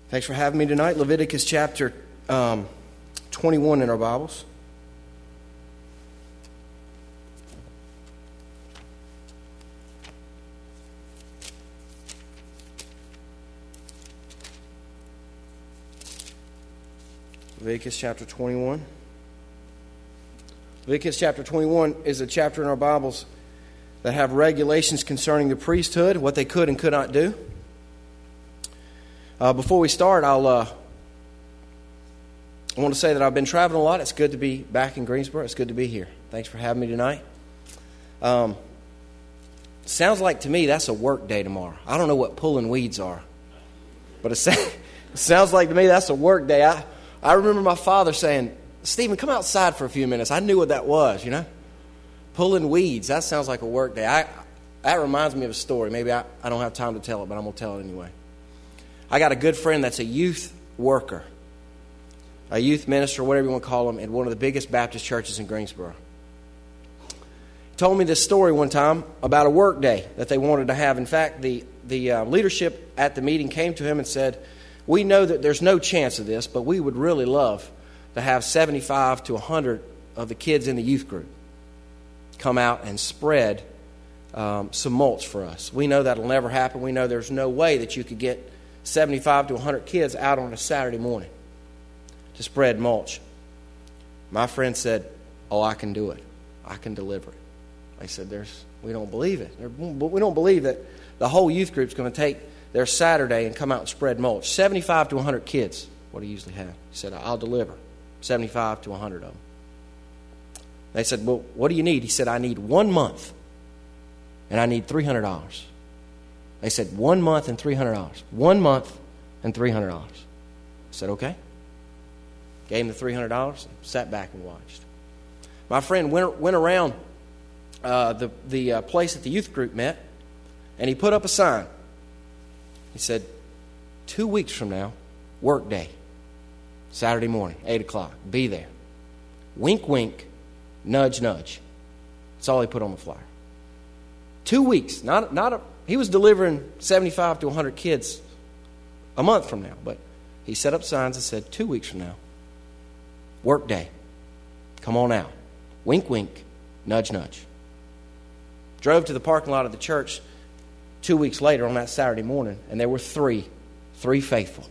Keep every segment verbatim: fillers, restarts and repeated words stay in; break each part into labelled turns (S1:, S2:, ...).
S1: Thanks for having me tonight. Leviticus chapter um, twenty-one in our Bibles. Leviticus chapter twenty-one. Leviticus chapter twenty-one is a chapter in our Bibles that have regulations concerning the priesthood, what they could and could not do. Uh, before we start, I'll uh, I want to say that I've been traveling a lot. It's good to be back in Greensboro. It's good to be here. Thanks for having me tonight. Um, sounds like to me that's a work day tomorrow. I don't know what pulling weeds are, but it, sa- it sounds like to me that's a work day. I I remember my father saying, "Stephen, come outside for a few minutes." I knew what that was, you know, pulling weeds. That sounds like a work day. I that reminds me of a story. Maybe I, I don't have time to tell it, but I'm gonna tell it anyway. I got a good friend that's a youth worker, a youth minister, whatever you want to call him, in one of the biggest Baptist churches in Greensboro. He told me this story one time about a work day that they wanted to have. In fact, the, the uh, leadership at the meeting came to him and said, "We know that there's no chance of this, but we would really love to have seventy-five to one hundred of the kids in the youth group come out and spread um, some mulch for us. We know that'll never happen. We know there's no way that you could get seventy-five to one hundred kids out on a Saturday morning to spread mulch." My friend said, "Oh, I can do it. I can deliver it." I said, "There's, we don't believe it. We don't believe that the whole youth group's going to take their Saturday and come out and spread mulch. seventy-five to one hundred kids, what he usually had." He said, "I'll deliver seventy-five to one hundred of them." They said, "Well, what do you need?" He said, "I need one month, and I need three hundred dollars. They said, one month and three hundred dollars. One month and three hundred dollars. I said, "Okay." Gave him the three hundred dollars and sat back and watched. My friend went, went around uh, the, the uh, place that the youth group met, and he put up a sign. He said, two weeks from now, work day, Saturday morning, eight o'clock, be there. Wink, wink, nudge, nudge. That's all he put on the flyer. Two weeks, not, not a... He was delivering seventy-five to one hundred kids a month from now, but he set up signs and said, two weeks from now, work day, come on out. Wink, wink, nudge, nudge. Drove to the parking lot of the church two weeks later on that Saturday morning, and there were three, three faithful.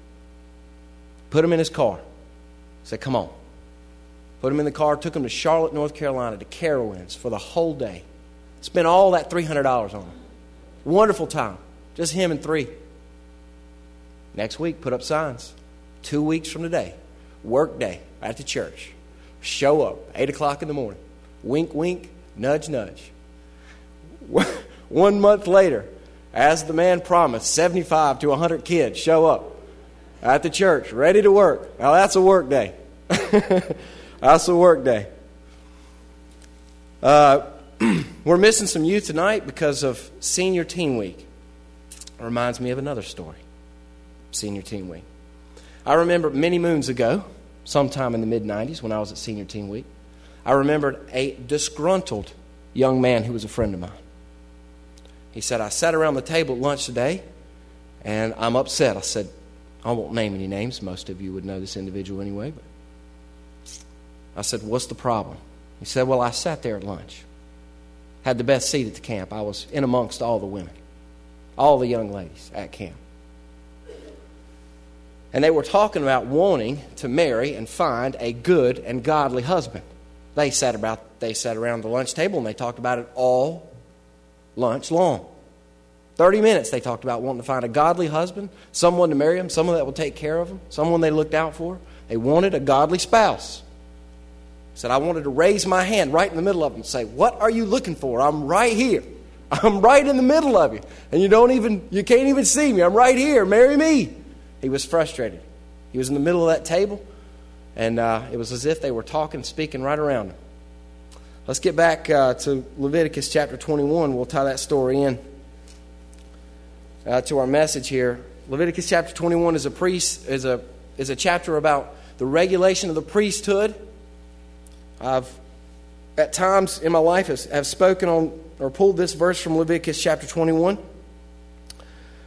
S1: Put him in his car. Said, "Come on." Put him in the car, took him to Charlotte, North Carolina, to Carowinds for the whole day. Spent all that three hundred dollars on him. Wonderful time. Just him and three. Next week, put up signs. Two weeks from today, work day at the church. Show up, eight o'clock in the morning. Wink, wink, nudge, nudge. One month later, as the man promised, seventy-five to one hundred kids show up at the church, ready to work. Now, that's a work day. That's a work day. Uh... We're missing some youth tonight because of Senior Teen Week. It reminds me of another story. Senior Teen Week. I remember many moons ago, sometime in the mid nineties when I was at Senior Teen Week, I remembered a disgruntled young man who was a friend of mine. He said, "I sat around the table at lunch today, and I'm upset." I said, I won't name any names. Most of you would know this individual anyway. But I said, "What's the problem?" He said, "Well, I sat there at lunch. Had the best seat at the camp. I was in amongst all the women, all the young ladies at camp. And they were talking about wanting to marry and find a good and godly husband. They sat about. They sat around the lunch table and they talked about it all lunch long. Thirty minutes they talked about wanting to find a godly husband, someone to marry them, someone that will take care of them, someone they looked out for. They wanted a godly spouse. Said, I wanted to raise my hand right in the middle of them and say, "What are you looking for? I'm right here. I'm right in the middle of you. And you don't even, you can't even see me. I'm right here. Marry me." He was frustrated. He was in the middle of that table, and uh, it was as if they were talking, speaking right around him. Let's get back uh, to Leviticus chapter twenty-one. We'll tie that story in uh, to our message here. Leviticus chapter twenty-one is a priest is a is a chapter about the regulation of the priesthood. I've, at times in my life, have, have spoken on or pulled this verse from Leviticus chapter twenty-one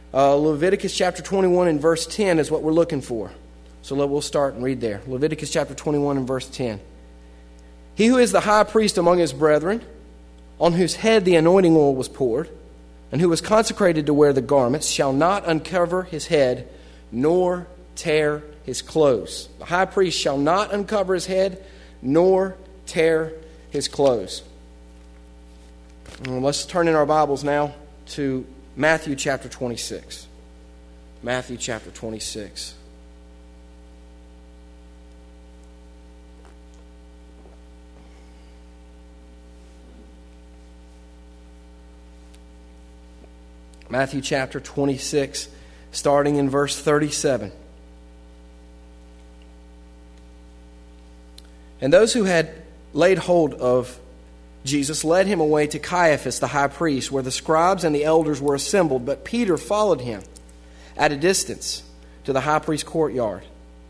S1: Uh, Leviticus chapter twenty-one and verse ten is what we're looking for. So we'll start and read there. Leviticus chapter twenty-one and verse ten. He who is the high priest among his brethren, on whose head the anointing oil was poured, and who was consecrated to wear the garments, shall not uncover his head, nor tear his clothes. The high priest shall not uncover his head, nor tear his clothes. Well, let's turn in our Bibles now to Matthew chapter twenty-six. Matthew chapter twenty-six. Matthew chapter twenty-six, starting in verse thirty-seven. And those who had laid hold of Jesus led him away to Caiaphas the high priest, where the scribes and the elders were assembled. But Peter followed him at a distance to the high priest's courtyard.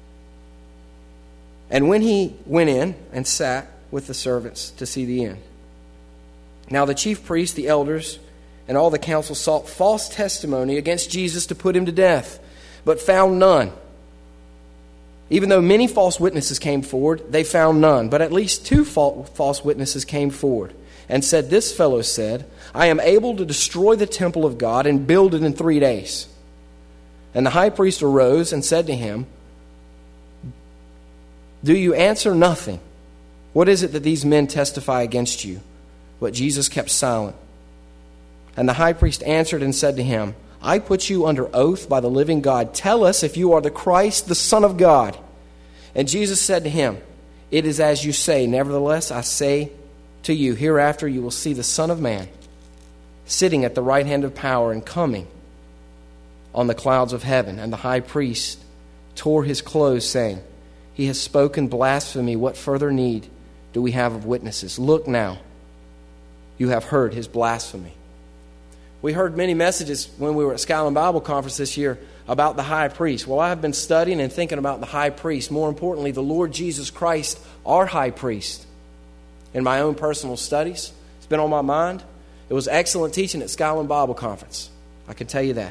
S1: And when he went in and sat with the servants to see the end. Now the chief priests, the elders, and all the council sought false testimony against Jesus to put him to death, but found none. Even though many false witnesses came forward, they found none. But at least two false witnesses came forward and said, "This fellow said, I am able to destroy the temple of God and build it in three days." And the high priest arose and said to him, "Do you answer nothing? What is it that these men testify against you?" But Jesus kept silent. And the high priest answered and said to him, "I put you under oath by the living God. Tell us if you are the Christ, the Son of God." And Jesus said to him, "It is as you say. Nevertheless, I say to you, hereafter you will see the Son of Man sitting at the right hand of power and coming on the clouds of heaven." And the high priest tore his clothes, saying, "He has spoken blasphemy. What further need do we have of witnesses? Look now, you have heard his blasphemy." We heard many messages when we were at Skyland Bible Conference this year about the high priest. Well, I have been studying and thinking about the high priest. More importantly, the Lord Jesus Christ, our high priest, in my own personal studies. It's been on my mind. It was excellent teaching at Skyland Bible Conference. I can tell you that.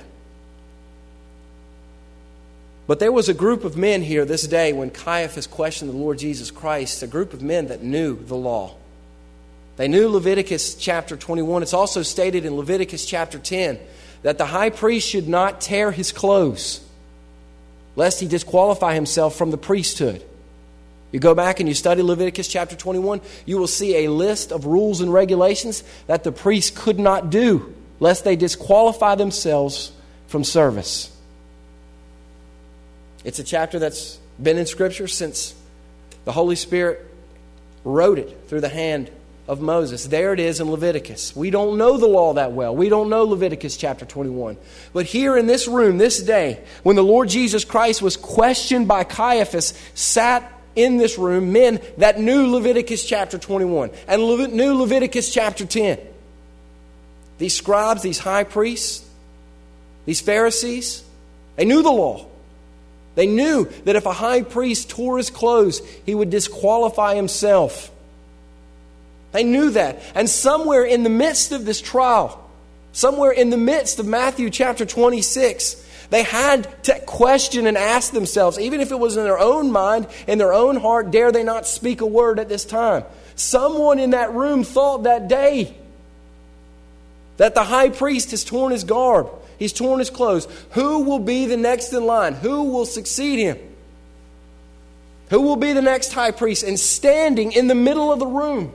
S1: But there was a group of men here this day when Caiaphas questioned the Lord Jesus Christ, a group of men that knew the law. They knew Leviticus chapter twenty-one. It's also stated in Leviticus chapter ten that the high priest should not tear his clothes, lest he disqualify himself from the priesthood. You go back and you study Leviticus chapter twenty-one, you will see a list of rules and regulations that the priests could not do, lest they disqualify themselves from service. It's a chapter that's been in Scripture since the Holy Spirit wrote it through the hand of Moses. There it is in Leviticus. We don't know the law that well. We don't know Leviticus chapter twenty-one. But here in this room, this day, when the Lord Jesus Christ was questioned by Caiaphas, sat in this room men that knew Leviticus chapter twenty-one and Le- knew Leviticus chapter ten. These scribes, these high priests, these Pharisees, they knew the law. They knew that if a high priest tore his clothes, he would disqualify himself. They knew that. And somewhere in the midst of this trial, somewhere in the midst of Matthew chapter twenty-six, they had to question and ask themselves, even if it was in their own mind, in their own heart, dare they not speak a word at this time? Someone in that room thought that day that the high priest has torn his garb. He's torn his clothes. Who will be the next in line? Who will succeed him? Who will be the next high priest? And standing in the middle of the room,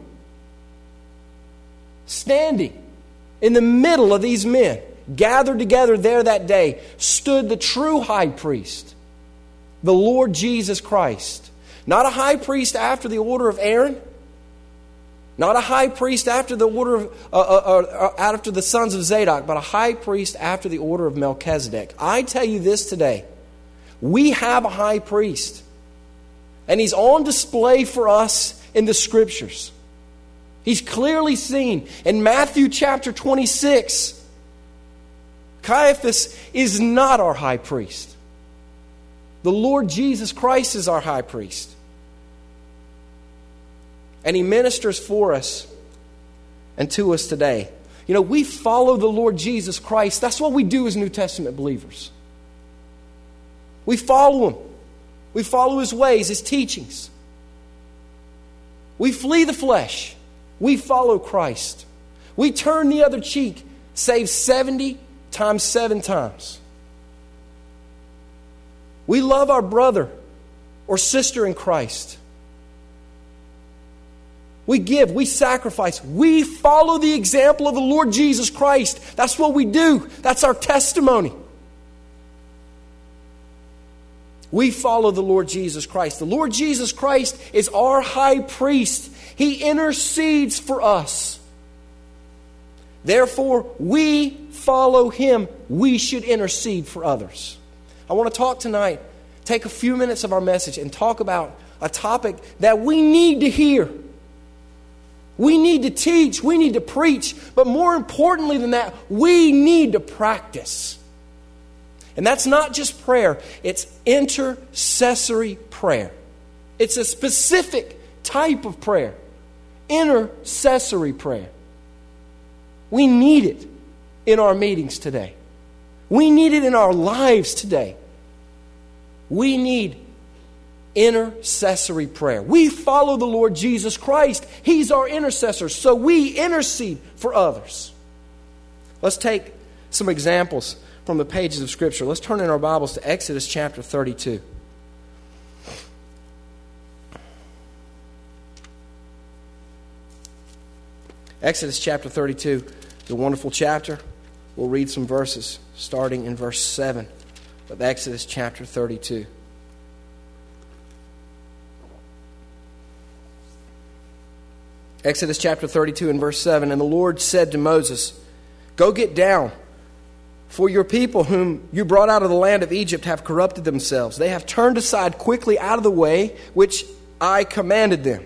S1: standing in the middle of these men, gathered together there that day, stood the true high priest, the Lord Jesus Christ. Not a high priest after the order of Aaron, not a high priest after the order of uh, uh, uh, after the sons of Zadok, but a high priest after the order of Melchizedek. I tell you this today, we have a high priest, and he's on display for us in the Scriptures. He's clearly seen in Matthew chapter twenty-six. Caiaphas is not our high priest. The Lord Jesus Christ is our high priest. And he ministers for us and to us today. You know, we follow the Lord Jesus Christ. That's what we do as New Testament believers. We follow Him. We follow His ways, His teachings. We flee the flesh. We follow Christ. We turn the other cheek, save seventy times seven times. We love our brother or sister in Christ. We give, we sacrifice, we follow the example of the Lord Jesus Christ. That's what we do. That's our testimony. We follow the Lord Jesus Christ. The Lord Jesus Christ is our high priest. He intercedes for us. Therefore, we follow Him. We should intercede for others. I want to talk tonight, take a few minutes of our message and talk about a topic that we need to hear. We need to teach, we need to preach, but more importantly than that, we need to practice. And that's not just prayer, it's intercessory prayer. It's a specific type of prayer. Intercessory prayer. We need it in our meetings today. We need it in our lives today. We need intercessory prayer. We follow the Lord Jesus Christ. He's our intercessor, so we intercede for others. Let's take some examples from the pages of Scripture. Let's turn in our Bibles to Exodus chapter thirty-two. Exodus chapter thirty-two is a wonderful chapter. We'll read some verses starting in verse seven of Exodus chapter thirty-two. Exodus chapter thirty-two and verse seven, "And the Lord said to Moses, Go get down, for your people whom you brought out of the land of Egypt have corrupted themselves. They have turned aside quickly out of the way which I commanded them.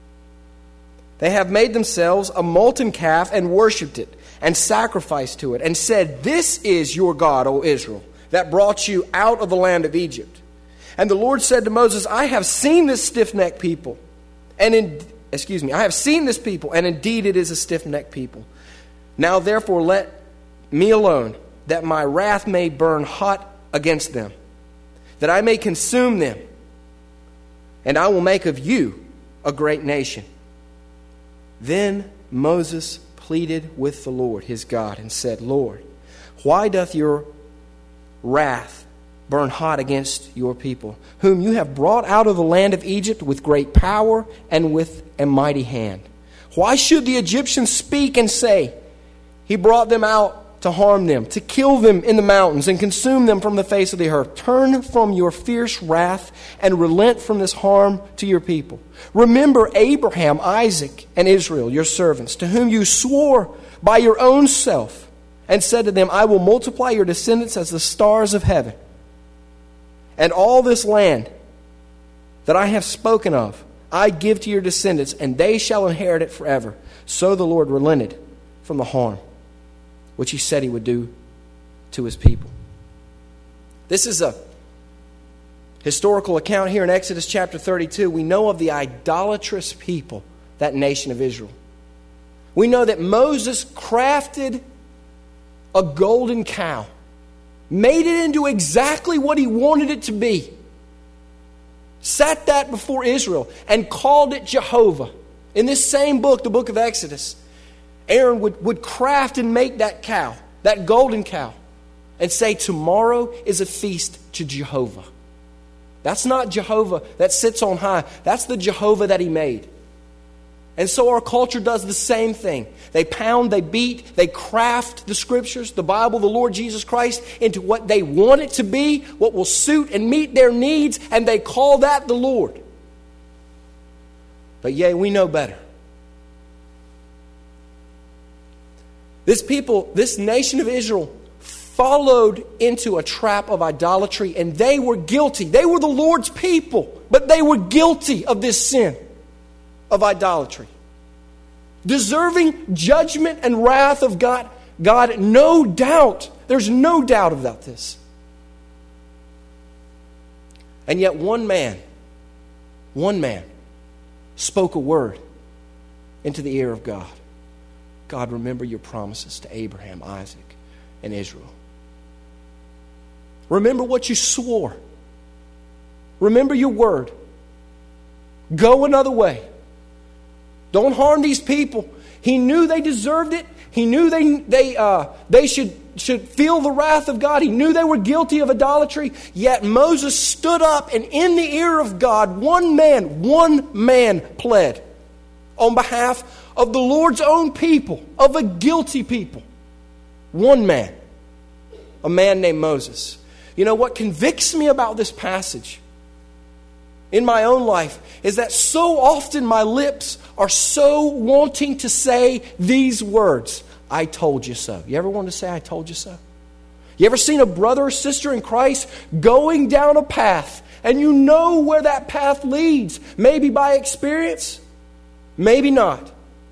S1: They have made themselves a molten calf and worshipped it and sacrificed to it and said, This is your God, O Israel, that brought you out of the land of Egypt. And the Lord said to Moses, I have seen this stiff-necked people, and in Excuse me, I have seen this people, and indeed it is a stiff-necked people. Now therefore let me alone, that my wrath may burn hot against them, that I may consume them, and I will make of you a great nation. Then Moses pleaded with the Lord his God and said, Lord, why doth your wrath burn hot against your people, whom you have brought out of the land of Egypt with great power and with a mighty hand? Why should the Egyptians speak and say, He brought them out to harm them, to kill them in the mountains and consume them from the face of the earth? Turn from your fierce wrath and relent from this harm to your people. Remember Abraham, Isaac, and Israel, your servants, to whom you swore by your own self and said to them, I will multiply your descendants as the stars of heaven. And all this land that I have spoken of, I give to your descendants, and they shall inherit it forever. So the Lord relented from the harm which He said He would do to His people. This is a historical account here in Exodus chapter thirty-two. We know of the idolatrous people, that nation of Israel. We know that Moses crafted a golden cow, made it into exactly what he wanted it to be, set that before Israel, and called it Jehovah. In this same book, the book of Exodus, Aaron would, would craft and make that cow, that golden cow, and say, tomorrow is a feast to Jehovah. That's not Jehovah that sits on high. That's the Jehovah that he made. And so our culture does the same thing. They pound, they beat, they craft the Scriptures, the Bible, the Lord Jesus Christ, into what they want it to be, what will suit and meet their needs, and they call that the Lord. But yea, we know better. This people, this nation of Israel, followed into a trap of idolatry, and they were guilty. They were the Lord's people, but they were guilty of this sin of idolatry, deserving judgment and wrath of God. God, no doubt. There's no doubt about this. And yet one man, one man spoke a word into the ear of God. God, remember your promises to Abraham, Isaac, and Israel. Remember what you swore. Remember your word. Go another way. Don't harm these people. He knew they deserved it. He knew they they uh, they should should feel the wrath of God. He knew they were guilty of idolatry. Yet Moses stood up, and in the ear of God, one man, one man pled on behalf of the Lord's own people, of a guilty people. One man. A man named Moses. You know what convicts me about this passage in my own life is that so often my lips are so wanting to say these words. I told you so. You ever want to say, I told you so? You ever seen a brother or sister in Christ going down a path and you know where that path leads? Maybe by experience, maybe not.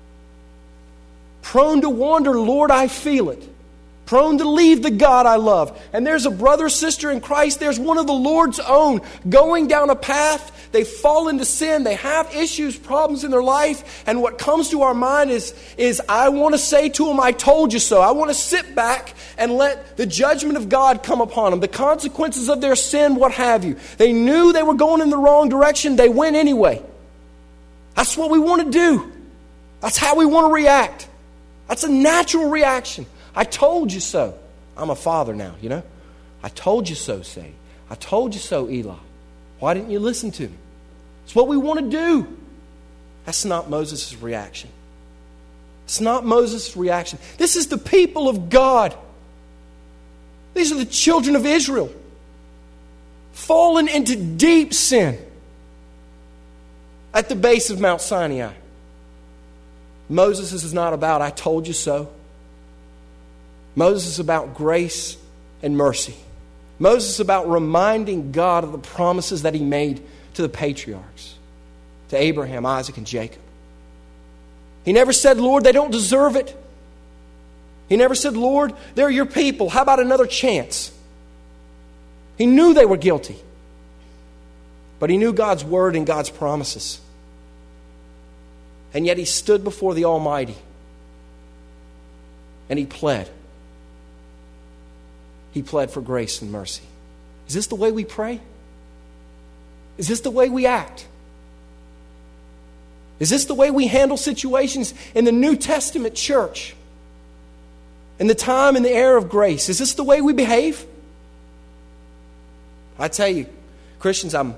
S1: Prone to wander, Lord, I feel it. Prone to leave the God I love. And there's a brother or sister in Christ, there's one of the Lord's own going down a path. They fall into sin. They have issues, problems in their life. And what comes to our mind is, is I want to say to them, I told you so. I want to sit back and let the judgment of God come upon them. The consequences of their sin, what have you. They knew they were going in the wrong direction. They went anyway. That's what we want to do. That's how we want to react. That's a natural reaction. I told you so. I'm a father now, you know. I told you so, say. I told you so, Eli. Why didn't you listen to me? It's what we want to do. That's not Moses' reaction. It's not Moses' reaction. This is the people of God. These are the children of Israel. Fallen into deep sin at the base of Mount Sinai. Moses is not about, I told you so. Moses is about grace and mercy. Moses is about reminding God of the promises that he made to the patriarchs, to Abraham, Isaac, and Jacob. He never said, Lord, they don't deserve it. He never said, Lord, they're your people. How about another chance? He knew they were guilty. But he knew God's word and God's promises. And yet he stood before the Almighty and he pled. He pled for grace and mercy. Is this the way we pray? Is this the way we act? Is this the way we handle situations in the New Testament church? In the time and the era of grace? Is this the way we behave? I tell you, Christians, I'm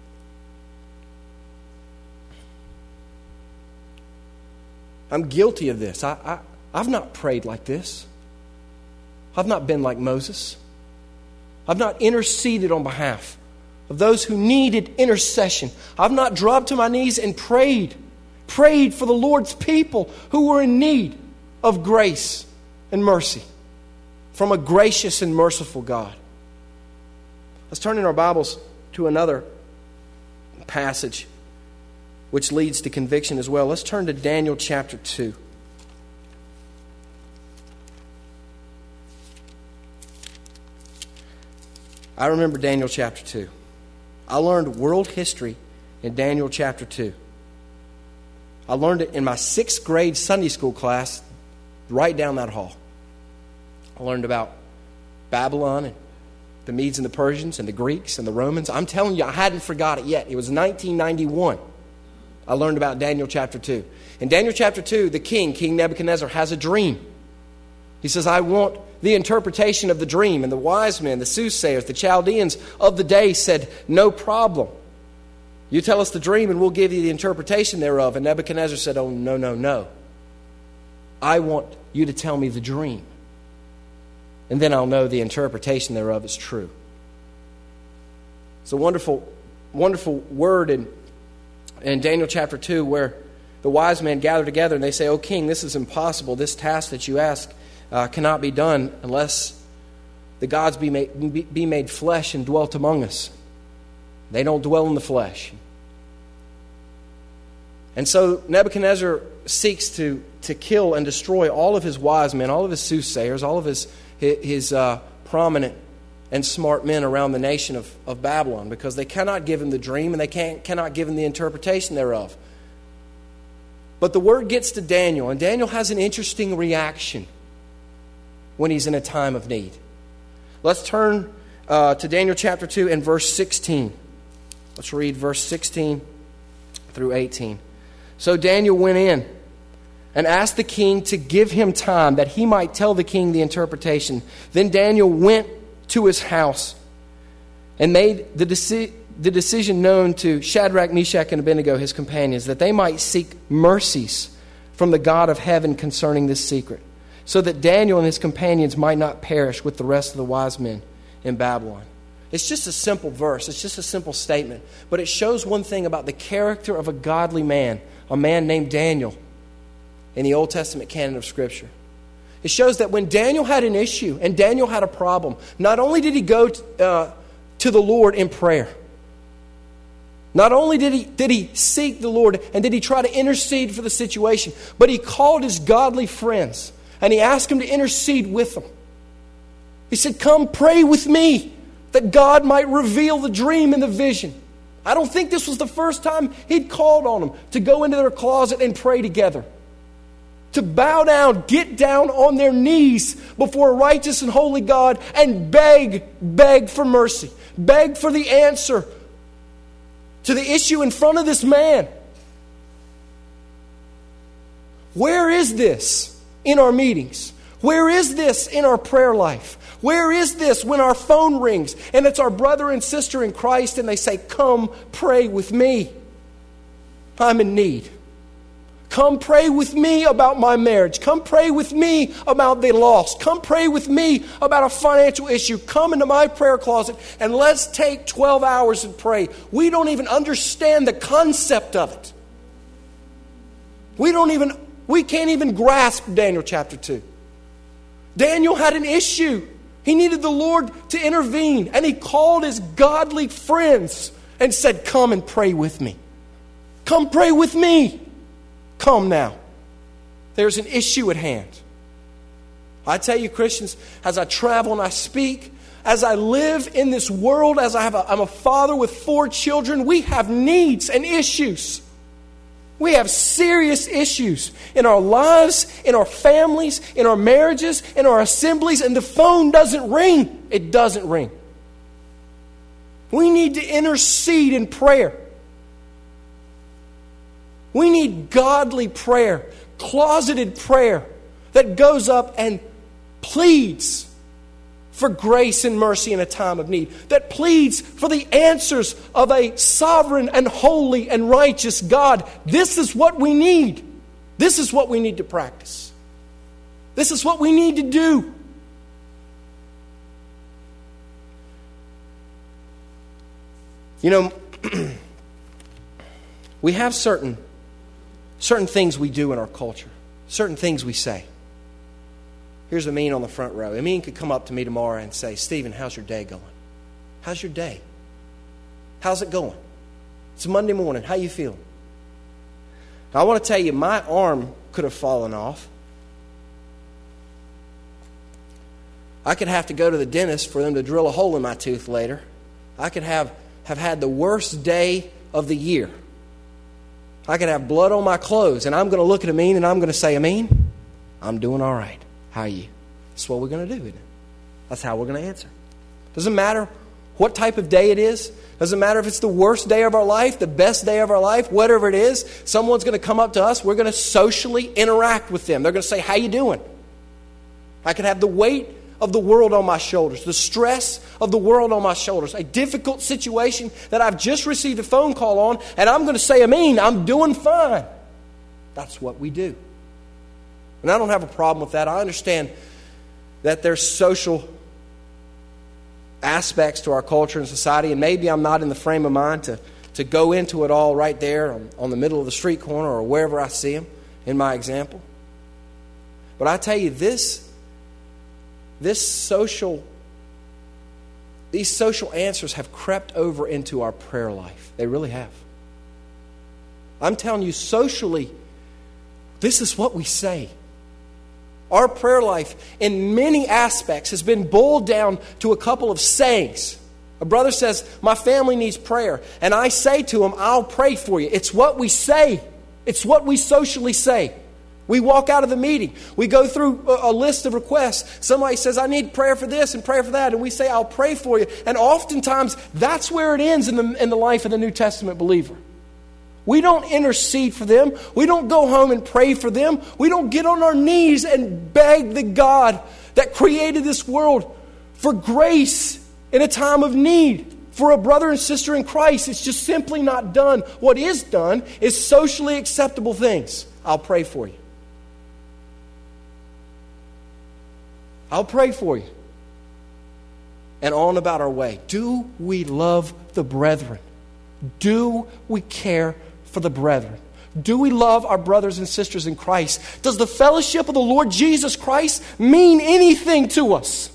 S1: I'm guilty of this. I, I, I've not prayed like this. I've not been like Moses. I've not interceded on behalf of those who needed intercession. I've not dropped to my knees and prayed. Prayed for the Lord's people who were in need of grace and mercy from a gracious and merciful God. Let's turn in our Bibles to another passage which leads to conviction as well. Let's turn to Daniel chapter two. I remember Daniel chapter two. I learned world history in Daniel chapter two. I learned it in my sixth grade Sunday school class right down that hall. I learned about Babylon and the Medes and the Persians and the Greeks and the Romans. I'm telling you, I hadn't forgot it yet. It was nineteen ninety-one. I learned about Daniel chapter two. In Daniel chapter two, the king, King Nebuchadnezzar, has a dream. He says, I want the interpretation of the dream. And the wise men, the soothsayers, the Chaldeans of the day said, no problem. You tell us the dream and we'll give you the interpretation thereof. And Nebuchadnezzar said, oh, no, no, no. I want you to tell me the dream. And then I'll know the interpretation thereof is true. It's a wonderful, wonderful word in, in Daniel chapter two where the wise men gather together and they say, O king, this is impossible. This task that you ask uh, cannot be done unless the gods be made, be made flesh and dwelt among us. They don't dwell in the flesh. And so Nebuchadnezzar seeks to, to kill and destroy all of his wise men, all of his soothsayers, all of his, his uh, prominent and smart men around the nation of, of Babylon, because they cannot give him the dream and they can't, cannot give him the interpretation thereof. But the word gets to Daniel, and Daniel has an interesting reaction when he's in a time of need. Let's turn uh, to Daniel chapter two and verse sixteen. Let's read verse sixteen through eighteen. So Daniel went in and asked the king to give him time that he might tell the king the interpretation. Then Daniel went to his house and made the decision. the decision known to Shadrach, Meshach, and Abednego, his companions, that they might seek mercies from the God of heaven concerning this secret, so that Daniel and his companions might not perish with the rest of the wise men in Babylon. It's just a simple verse. It's just a simple statement. But it shows one thing about the character of a godly man, a man named Daniel, in the Old Testament canon of Scripture. It shows that when Daniel had an issue and Daniel had a problem, not only did he go to, uh, to the Lord in prayer, Not only did he, did he seek the Lord and did he try to intercede for the situation, but he called his godly friends and he asked them to intercede with them. He said, come pray with me that God might reveal the dream and the vision. I don't think this was the first time he'd called on them to go into their closet and pray together. To bow down, get down on their knees before a righteous and holy God and beg, beg for mercy. Beg for the answer to the issue in front of this man. Where is this in our meetings? Where is this in our prayer life? Where is this when our phone rings and it's our brother and sister in Christ and they say, come pray with me. I'm in need. Come pray with me about my marriage. Come pray with me about the loss. Come pray with me about a financial issue. Come into my prayer closet and let's take twelve hours and pray. We don't even understand the concept of it. We don't even, we can't even grasp Daniel chapter two. Daniel had an issue. He needed the Lord to intervene, and he called his godly friends and said, come and pray with me. Come pray with me. Come now. There's an issue at hand. I tell you, Christians, as I travel and I speak, as I live in this world, as I have a, I'm a father with four children, we have needs and issues. We have serious issues in our lives, in our families, in our marriages, in our assemblies, and the phone doesn't ring. It doesn't ring. We need to intercede in prayer. We need godly prayer, closeted prayer that goes up and pleads for grace and mercy in a time of need, that pleads for the answers of a sovereign and holy and righteous God. This is what we need. This is what we need to practice. This is what we need to do. You know, we have certain Certain things we do in our culture. Certain things we say. Here's Amin on the front row. Amin could come up to me tomorrow and say, Stephen, how's your day going? How's your day? How's it going? It's Monday morning. How you feeling? Now, I want to tell you, my arm could have fallen off. I could have to go to the dentist for them to drill a hole in my tooth later. I could have, have had the worst day of the year. I could have blood on my clothes, and I'm going to look at Amin and I'm going to say, Amin, I'm doing all right. How are you? That's what we're going to do, isn't it? That's how we're going to answer. Doesn't matter what type of day it is. Doesn't matter if it's the worst day of our life, the best day of our life, whatever it is. Someone's going to come up to us. We're going to socially interact with them. They're going to say, how you doing? I could have the weight of the world on my shoulders, the stress of the world on my shoulders, a difficult situation that I've just received a phone call on, and I'm going to say, Amin, I'm doing fine. That's what we do. And I don't have a problem with that. I understand that there's social aspects to our culture and society, and maybe I'm not in the frame of mind to, to go into it all right there on, on the middle of the street corner or wherever I see them in my example. But I tell you, this This social, these social answers have crept over into our prayer life. They really have. I'm telling you, socially, this is what we say. Our prayer life, in many aspects, has been boiled down to a couple of sayings. A brother says, my family needs prayer. And I say to him, I'll pray for you. It's what we say. It's what we socially say. We walk out of the meeting. We go through a, a list of requests. Somebody says, I need prayer for this and prayer for that. And we say, I'll pray for you. And oftentimes, that's where it ends in the, in the life of the New Testament believer. We don't intercede for them. We don't go home and pray for them. We don't get on our knees and beg the God that created this world for grace in a time of need. For a brother and sister in Christ, it's just simply not done. What is done is socially acceptable things. I'll pray for you. I'll pray for you. And on about our way. Do we love the brethren? Do we care for the brethren? Do we love our brothers and sisters in Christ? Does the fellowship of the Lord Jesus Christ mean anything to us?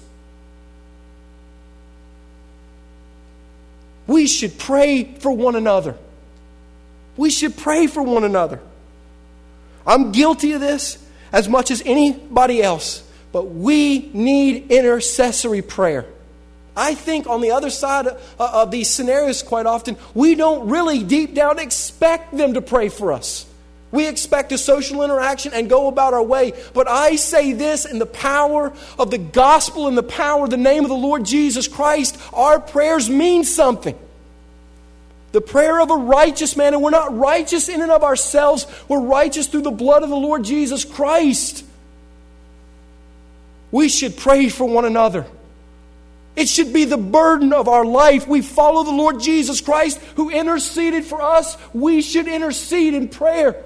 S1: We should pray for one another. We should pray for one another. I'm guilty of this as much as anybody else, but we need intercessory prayer. I think on the other side of, of these scenarios quite often, we don't really deep down expect them to pray for us. We expect a social interaction and go about our way. But I say this in the power of the gospel and the power of the name of the Lord Jesus Christ, our prayers mean something. The prayer of a righteous man, and we're not righteous in and of ourselves, we're righteous through the blood of the Lord Jesus Christ. We should pray for one another. It should be the burden of our life. We follow the Lord Jesus Christ who interceded for us. We should intercede in prayer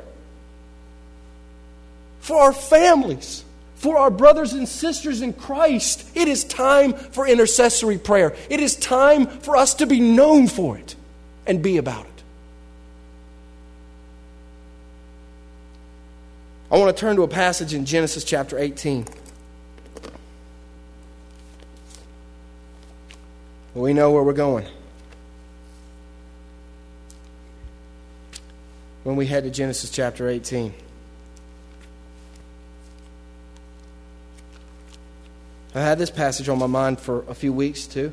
S1: for our families, for our brothers and sisters in Christ. It is time for intercessory prayer. It is time for us to be known for it and be about it. I want to turn to a passage in Genesis chapter eighteen. We know where we're going when we head to Genesis chapter eighteen. I had this passage on my mind for a few weeks too.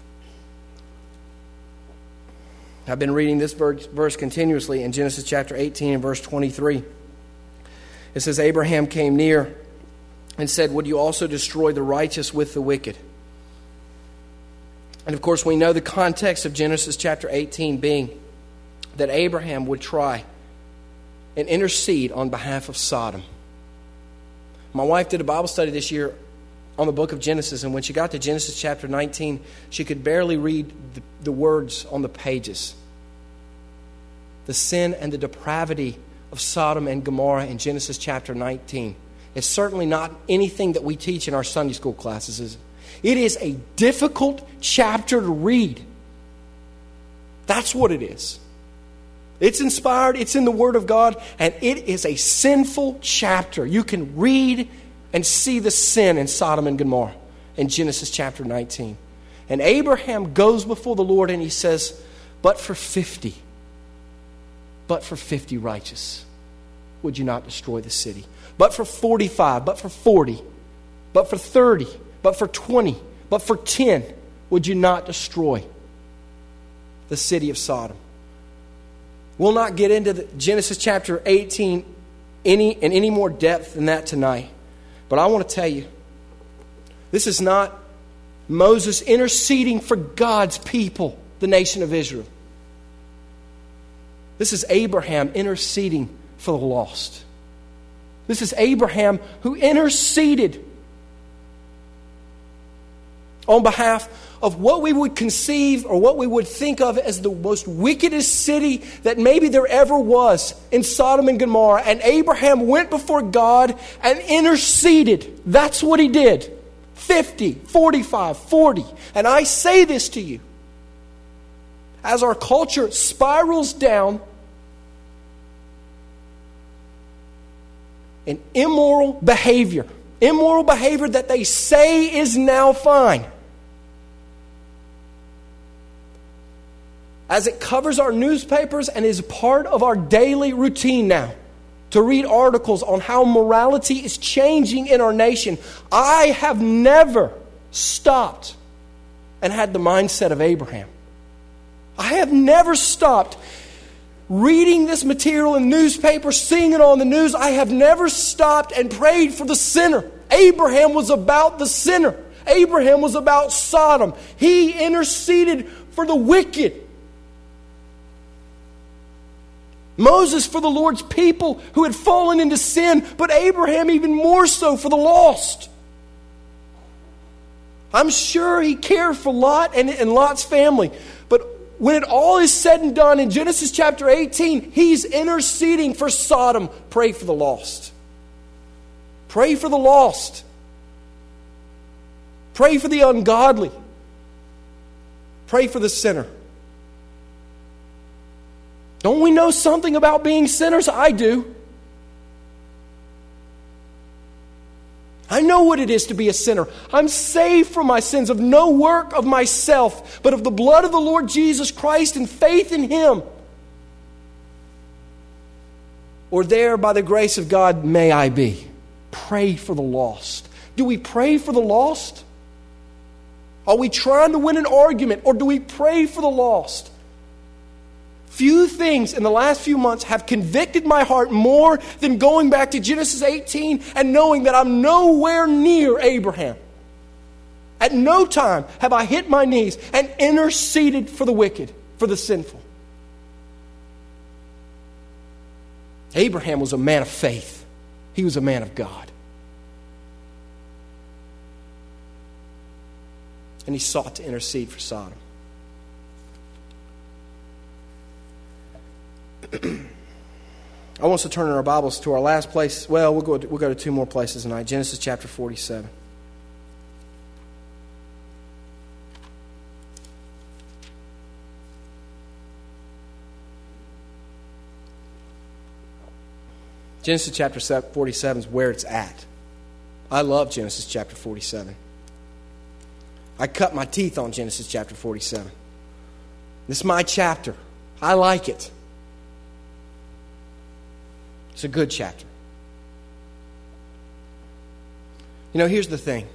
S1: I've been reading this verse continuously in Genesis chapter eighteen and verse twenty-three. It says, Abraham came near and said, would you also destroy the righteous with the wicked? And of course, we know the context of Genesis chapter eighteen being that Abraham would try and intercede on behalf of Sodom. My wife did a Bible study this year on the book of Genesis, and when she got to Genesis chapter nineteen, she could barely read the, the words on the pages. The sin and the depravity of Sodom and Gomorrah in Genesis chapter nineteen. It's certainly not anything that we teach in our Sunday school classes, is it? It is a difficult chapter to read. That's what it is. It's inspired, it's in the Word of God, and it is a sinful chapter. You can read and see the sin in Sodom and Gomorrah in Genesis chapter nineteen. And Abraham goes before the Lord and he says, but for fifty, but for fifty righteous, would you not destroy the city? But for forty-five, but for forty, but for thirty, but for twenty, but for ten, would you not destroy the city of Sodom? We'll not get into the Genesis chapter eighteen any in any more depth than that tonight. But I want to tell you, this is not Moses interceding for God's people, the nation of Israel. This is Abraham interceding for the lost. This is Abraham who interceded on behalf of what we would conceive or what we would think of as the most wickedest city that maybe there ever was in Sodom and Gomorrah. And Abraham went before God and interceded. That's what he did. fifty, forty-five, forty. And I say this to you. As our culture spirals down in immoral behavior, immoral behavior that they say is now fine, as it covers our newspapers and is part of our daily routine now, to read articles on how morality is changing in our nation, I have never stopped and had the mindset of Abraham. I have never stopped reading this material in newspaper, seeing it on the news, I have never stopped and prayed for the sinner. Abraham was about the sinner. Abraham was about Sodom. He interceded for the wicked. Moses for the Lord's people who had fallen into sin, but Abraham even more so for the lost. I'm sure he cared for Lot and, and Lot's family, but when it all is said and done in Genesis chapter eighteen, he's interceding for Sodom. Pray for the lost. Pray for the lost. Pray for the ungodly. Pray for the sinner. Don't we know something about being sinners? I do. I know what it is to be a sinner. I'm saved from my sins of no work of myself, but of the blood of the Lord Jesus Christ and faith in Him. Or there, by the grace of God, may I be. Pray for the lost. Do we pray for the lost? Are we trying to win an argument, or do we pray for the lost? Few things in the last few months have convicted my heart more than going back to Genesis eighteen and knowing that I'm nowhere near Abraham. At no time have I hit my knees and interceded for the wicked, for the sinful. Abraham was a man of faith. He was a man of God. And he sought to intercede for Sodom. I want us to turn in our Bibles to our last place. Well, we'll go to, we'll go to two more places tonight. Genesis chapter forty-seven. Genesis chapter forty-seven is where it's at. I love Genesis chapter forty-seven. I cut my teeth on Genesis chapter forty-seven. This is my chapter. I like it. It's a good chapter. You know, here's the thing.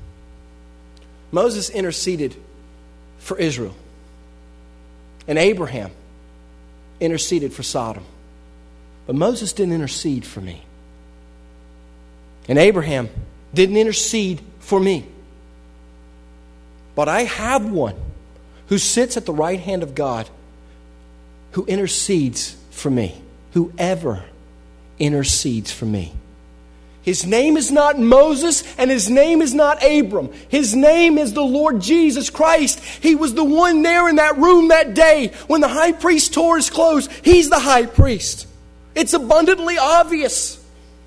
S1: Moses interceded for Israel. And Abraham interceded for Sodom. But Moses didn't intercede for me. And Abraham didn't intercede for me. But I have one who sits at the right hand of God who intercedes for me. Whoever intercedes for me. His name is not Moses and his name is not Abram. His name is the Lord Jesus Christ. He was the one there in that room that day when the high priest tore his clothes. He's the high priest. It's abundantly obvious.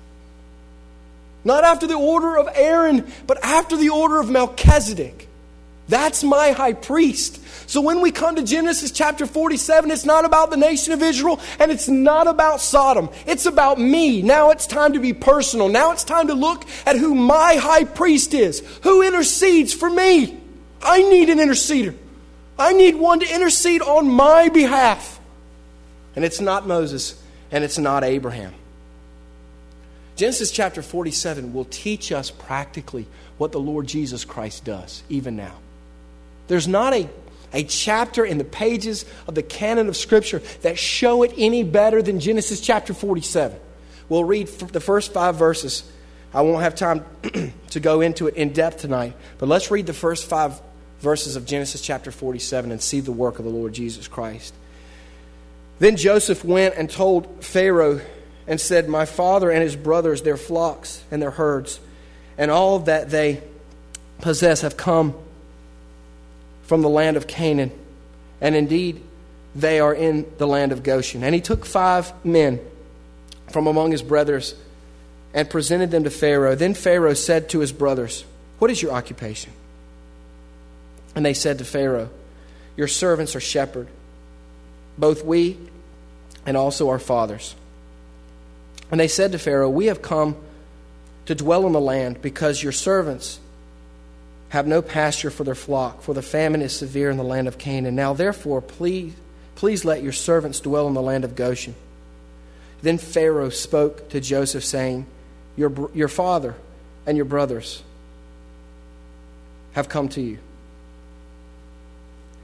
S1: Not after the order of Aaron, but after the order of Melchizedek. That's my high priest. So when we come to Genesis chapter forty-seven, it's not about the nation of Israel and it's not about Sodom. It's about me. Now it's time to be personal. Now it's time to look at who my high priest is. Who intercedes for me? I need an interceder. I need one to intercede on my behalf. And it's not Moses and it's not Abraham. Genesis chapter forty-seven will teach us practically what the Lord Jesus Christ does, even now. There's not a, a chapter in the pages of the canon of Scripture that show it any better than Genesis chapter forty-seven. We'll read the first five verses. I won't have time to go into it in depth tonight, but let's read the first five verses of Genesis chapter forty-seven and see the work of the Lord Jesus Christ. Then Joseph went and told Pharaoh and said, "My father and his brothers, their flocks and their herds, and all that they possess have come from the land of Canaan, and indeed they are in the land of Goshen." And he took five men from among his brothers and presented them to Pharaoh. Then Pharaoh said to his brothers, "What is your occupation?" And they said to Pharaoh, "Your servants are shepherd, both we and also our fathers." And they said to Pharaoh, "We have come to dwell in the land because your servants have no pasture for their flock, for the famine is severe in the land of Canaan. Now therefore, please, please let your servants dwell in the land of Goshen." Then Pharaoh spoke to Joseph, saying, Your, your father and your brothers have come to you.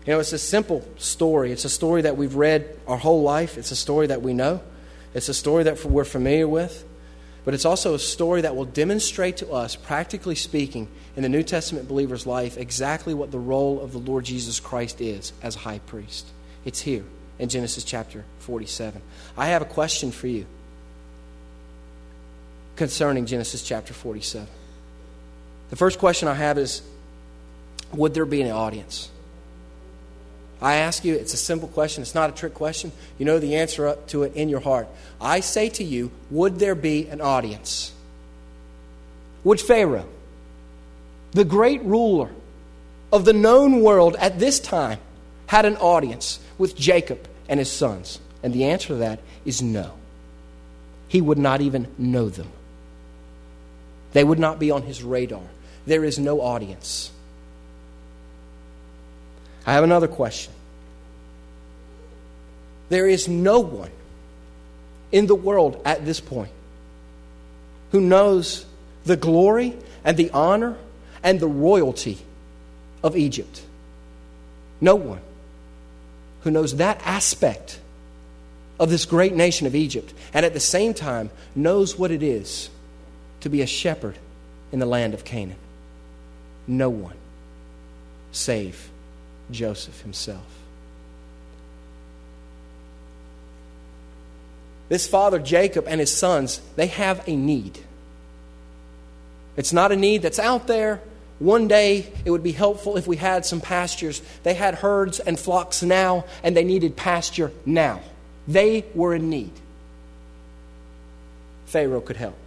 S1: You know, it's a simple story. It's a story that we've read our whole life. It's a story that we know. It's a story that we're familiar with. But it's also a story that will demonstrate to us, practically speaking, in the New Testament believer's life, exactly what the role of the Lord Jesus Christ is as a high priest. It's here in Genesis chapter forty-seven. I have a question for you concerning Genesis chapter forty-seven. The first question I have is, would there be an audience? I ask you, it's a simple question. It's not a trick question. You know the answer to it in your heart. I say to you, would there be an audience? Would Pharaoh, the great ruler of the known world at this time, had an audience with Jacob and his sons? And the answer to that is no. He would not even know them. They would not be on his radar. There is no audience. I have another question. There is no one in the world at this point who knows the glory and the honor and the royalty of Egypt. No one who knows that aspect of this great nation of Egypt, and at the same time knows what it is to be a shepherd in the land of Canaan. No one save Joseph himself. This father Jacob and his sons, they have a need. It's not a need that's out there. One day it would be helpful if we had some pastures. They had herds and flocks now, and they needed pasture now. They were in need. Pharaoh could help.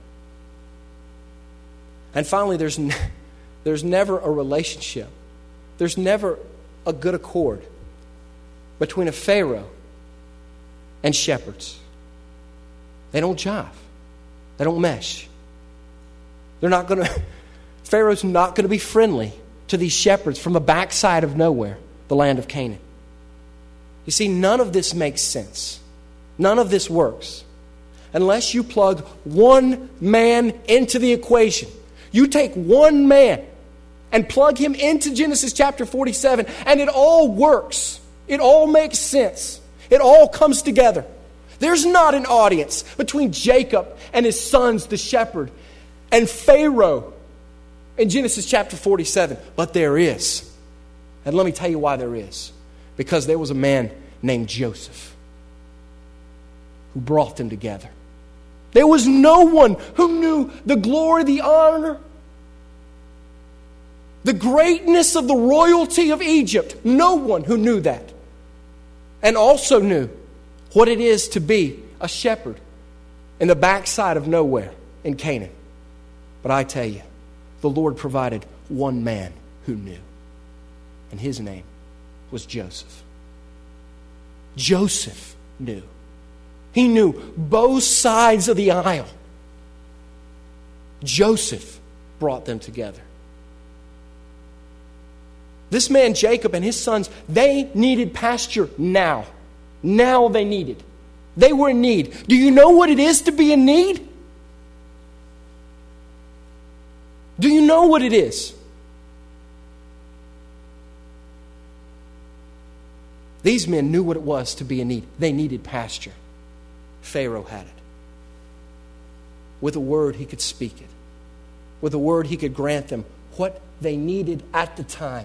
S1: And finally, there's, ne- there's never a relationship. There's never a good accord between a Pharaoh and shepherds. They don't jive. They don't mesh. They're not going to... Pharaoh's not going to be friendly to these shepherds from the backside of nowhere, the land of Canaan. You see, none of this makes sense. None of this works unless you plug one man into the equation. You take one man and plug him into Genesis chapter forty-seven, and it all works. It all makes sense. It all comes together. There's not an audience between Jacob and his sons, the shepherd, and Pharaoh in Genesis chapter forty-seven. But there is. And let me tell you why there is. Because there was a man named Joseph who brought them together. There was no one who knew the glory, the honor, the greatness of the royalty of Egypt. No one who knew that. And also knew what it is to be a shepherd in the backside of nowhere in Canaan. But I tell you, the Lord provided one man who knew. And his name was Joseph. Joseph knew. He knew both sides of the aisle. Joseph brought them together. This man Jacob and his sons, they needed pasture now. Now they needed. They were in need. Do you know what it is to be in need? Do you know what it is? These men knew what it was to be in need. They needed pasture. Pharaoh had it. With a word, he could speak it. With a word, he could grant them what they needed at the time.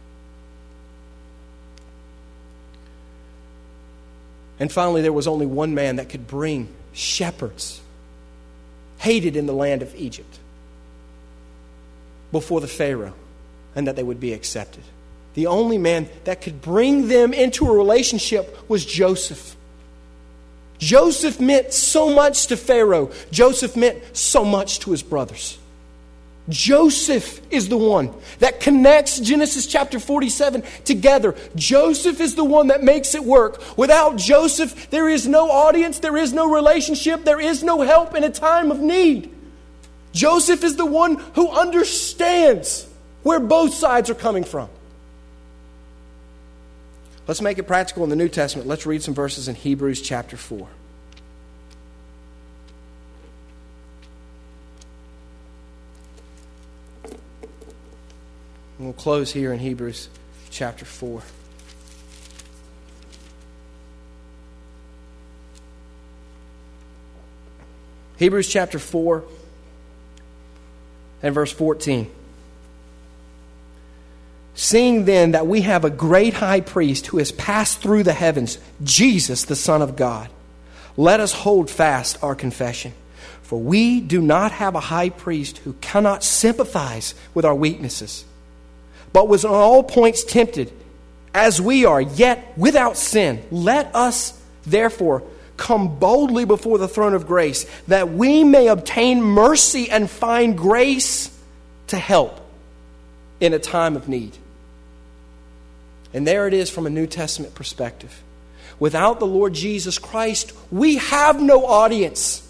S1: And finally, there was only one man that could bring shepherds, hated in the land of Egypt, before the Pharaoh, and that they would be accepted. The only man that could bring them into a relationship was Joseph. Joseph meant so much to Pharaoh. Joseph meant so much to his brothers. Joseph is the one that connects Genesis chapter forty-seven together. Joseph is the one that makes it work. Without Joseph, there is no audience, there is no relationship, there is no help in a time of need. Joseph is the one who understands where both sides are coming from. Let's make it practical in the New Testament. Let's read some verses in Hebrews chapter four. We'll close here in Hebrews chapter four. Hebrews chapter four and verse fourteen. Seeing then that we have a great high priest who has passed through the heavens, Jesus, the Son of God, let us hold fast our confession. For we do not have a high priest who cannot sympathize with our weaknesses, but was on all points tempted, as we are, yet without sin. Let us, therefore, come boldly before the throne of grace, that we may obtain mercy and find grace to help in a time of need. And there it is from a New Testament perspective. Without the Lord Jesus Christ, we have no audience.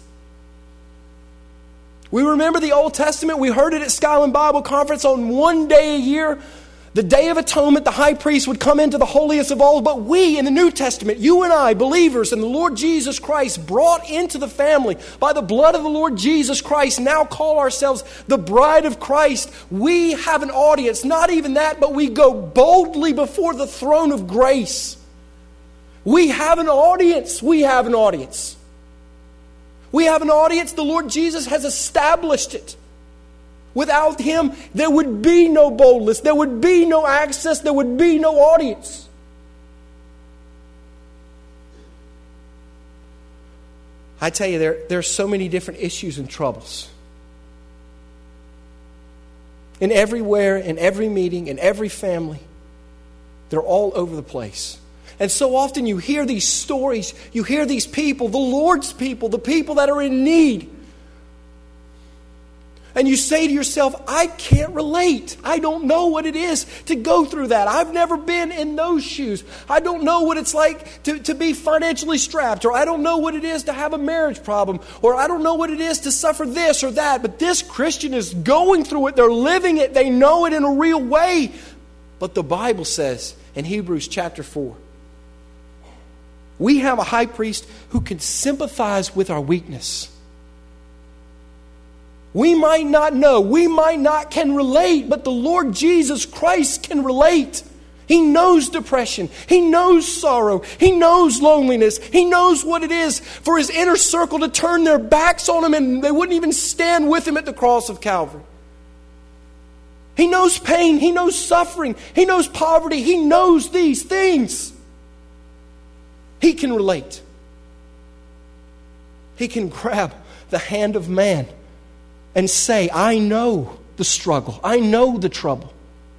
S1: We remember the Old Testament. We heard it at Skyland Bible Conference on one day a year. The Day of Atonement, the high priest would come into the holiest of all. But we in the New Testament, you and I, believers in the Lord Jesus Christ, brought into the family by the blood of the Lord Jesus Christ, now call ourselves the bride of Christ. We have an audience. Not even that, but we go boldly before the throne of grace. We have an audience. We have an audience. We have an audience. The Lord Jesus has established it. Without Him, there would be no boldness. There would be no access. There would be no audience. I tell you, there, there are so many different issues and troubles. And everywhere, in every meeting, in every family, they're all over the place. And so often you hear these stories, you hear these people, the Lord's people, the people that are in need. And you say to yourself, I can't relate. I don't know what it is to go through that. I've never been in those shoes. I don't know what it's like to, to be financially strapped. Or I don't know what it is to have a marriage problem. Or I don't know what it is to suffer this or that. But this Christian is going through it. They're living it. They know it in a real way. But the Bible says in Hebrews chapter four, we have a high priest who can sympathize with our weakness. We might not know, we might not can relate, but the Lord Jesus Christ can relate. He knows depression. He knows sorrow. He knows loneliness. He knows what it is for His inner circle to turn their backs on Him and they wouldn't even stand with Him at the cross of Calvary. He knows pain. He knows suffering. He knows poverty. He knows these things. He can relate. He can grab the hand of man and say, I know the struggle. I know the trouble.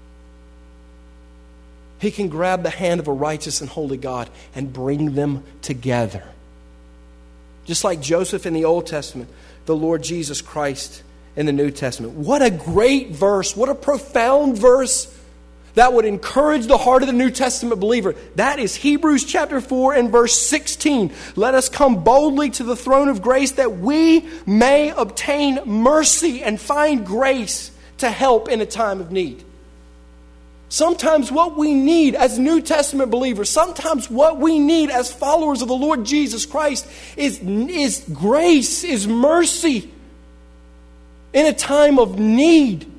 S1: He can grab the hand of a righteous and holy God and bring them together. Just like Joseph in the Old Testament, the Lord Jesus Christ in the New Testament. What a great verse. What a profound verse that would encourage the heart of the New Testament believer. That is Hebrews chapter four and verse sixteen. Let us come boldly to the throne of grace that we may obtain mercy and find grace to help in a time of need. Sometimes what we need as New Testament believers, sometimes what we need as followers of the Lord Jesus Christ is, is grace, is mercy in a time of need.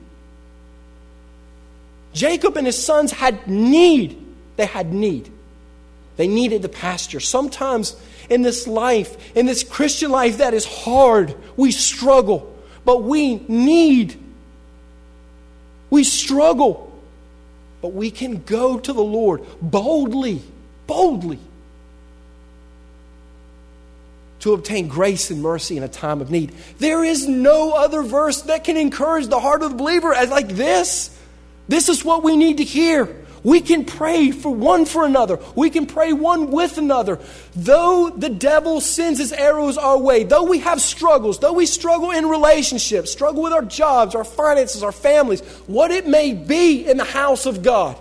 S1: Jacob and his sons had need. They had need. They needed the pasture. Sometimes in this life, in this Christian life that is hard, we struggle. But we need. We struggle. But we can go to the Lord boldly, boldly, to obtain grace and mercy in a time of need. There is no other verse that can encourage the heart of the believer as like this. This is what we need to hear. We can pray for one for another. We can pray one with another. Though the devil sends his arrows our way, though we have struggles, though we struggle in relationships, struggle with our jobs, our finances, our families, what it may be in the house of God,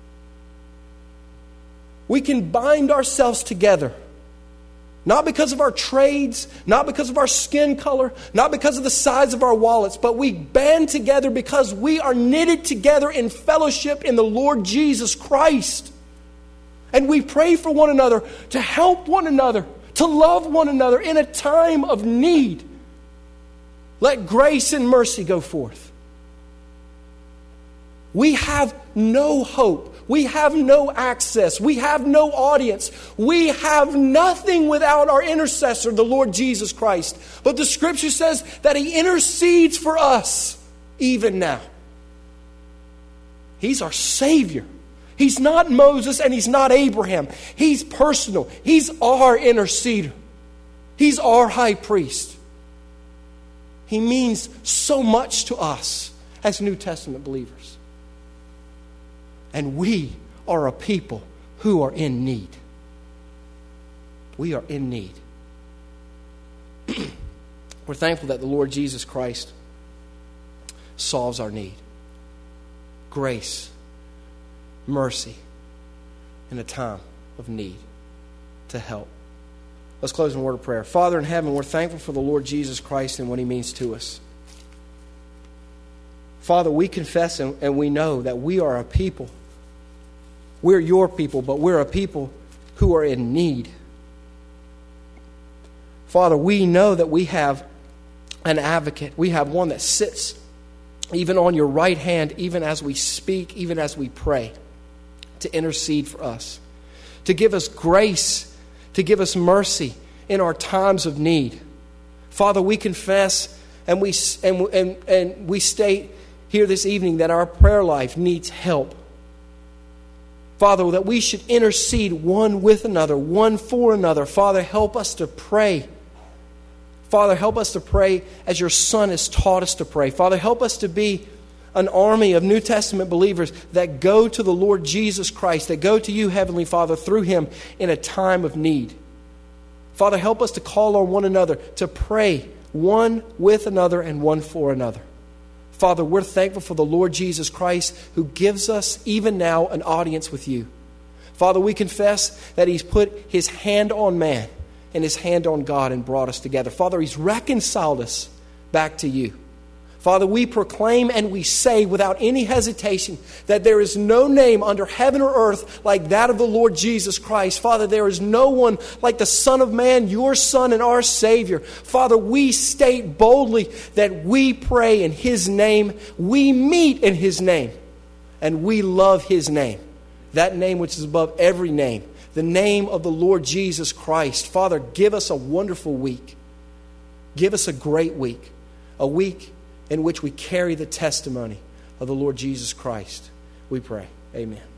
S1: we can bind ourselves together. Not because of our trades, not because of our skin color, not because of the size of our wallets, but we band together because we are knitted together in fellowship in the Lord Jesus Christ. And we pray for one another, to help one another, to love one another in a time of need. Let grace and mercy go forth. We have no hope. We have no access. We have no audience. We have nothing without our intercessor, the Lord Jesus Christ. But the Scripture says that He intercedes for us even now. He's our Savior. He's not Moses and He's not Abraham. He's personal. He's our interceder. He's our high priest. He means so much to us as New Testament believers. And we are a people who are in need. We are in need. We're thankful that the Lord Jesus Christ solves our need. Grace, mercy, in a time of need to help. Let's close in a word of prayer. Father in heaven, we're thankful for the Lord Jesus Christ and what He means to us. Father, we confess and, and we know that we are a people. We're your people, but we're a people who are in need. Father, we know that we have an advocate. We have one that sits even on your right hand, even as we speak, even as we pray, to intercede for us, to give us grace, to give us mercy in our times of need. Father, we confess and we and, and, and we state here this evening that our prayer life needs help. Father, that we should intercede one with another, one for another. Father, help us to pray. Father, help us to pray as your Son has taught us to pray. Father, help us to be an army of New Testament believers that go to the Lord Jesus Christ, that go to you, Heavenly Father, through Him in a time of need. Father, help us to call on one another, to pray one with another and one for another. Father, we're thankful for the Lord Jesus Christ who gives us even now an audience with you. Father, we confess that He's put His hand on man and His hand on God and brought us together. Father, He's reconciled us back to you. Father, we proclaim and we say without any hesitation that there is no name under heaven or earth like that of the Lord Jesus Christ. Father, there is no one like the Son of Man, your Son and our Savior. Father, we state boldly that we pray in His name, we meet in His name, and we love His name. That name which is above every name, the name of the Lord Jesus Christ. Father, give us a wonderful week. Give us a great week, a week in which we carry the testimony of the Lord Jesus Christ. We pray. Amen.